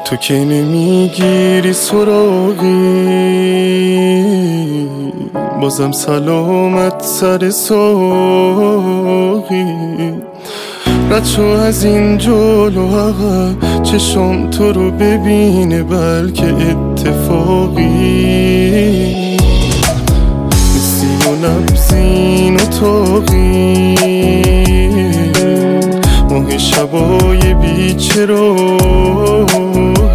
تو که نمیگیری سراغی، بازم سلامت سر ساقی. رد شو از این جلو عقب، چشم تو رو ببینه بلکه اتفاقی. نیستی و نبزین و تاقی، ماه شبای بیچراغی.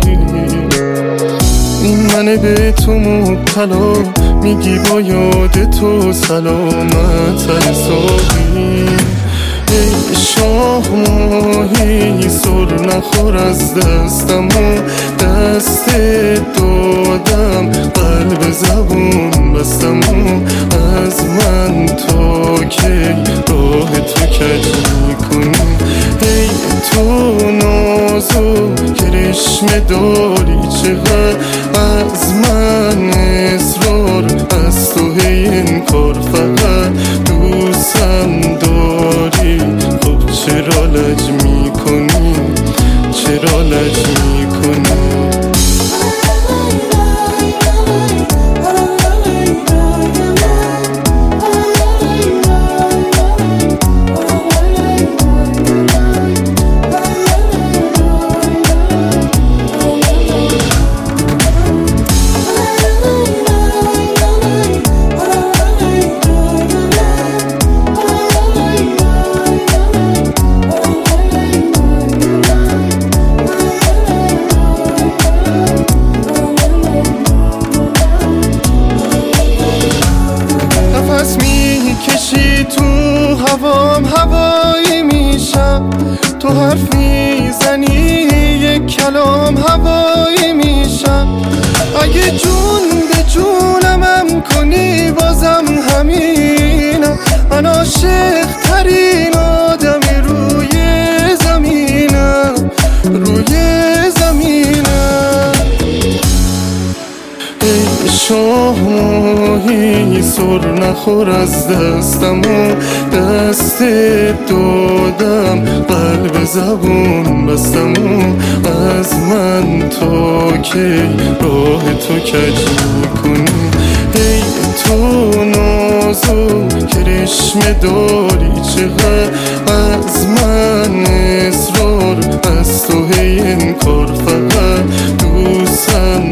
این منه به تو مبتلا، میگی با یاد تو سلامت ساقی. ای شاه ماهی سر نخور از دستم و دست دادم، قلب زبون بستم و از من تا کی راه تو کج میکنی. ای تو نازو کرشمه داری، چقدر از من اصرار، از تو هی انکار، فقط دوستم داری. خب چرا لج میکنی، چرا لج میکنی؟ میکشی تو هوام، هوایی میشم. تو حرف میزنی یک کلام، هوایی میشم. اگه جون به جونمم کنی بازم همینم. من عاشق ترین آدمی روی زمینم، روی زمینم. ای شاه ماهی سر نخور از دستم و دست دادم، قلب زبون بستم و از من تا کی راه تو کج میکنی. ای تو نازو کرشمه داری، چقدر از من اصرار، از تو هی انکار، فقط دوستم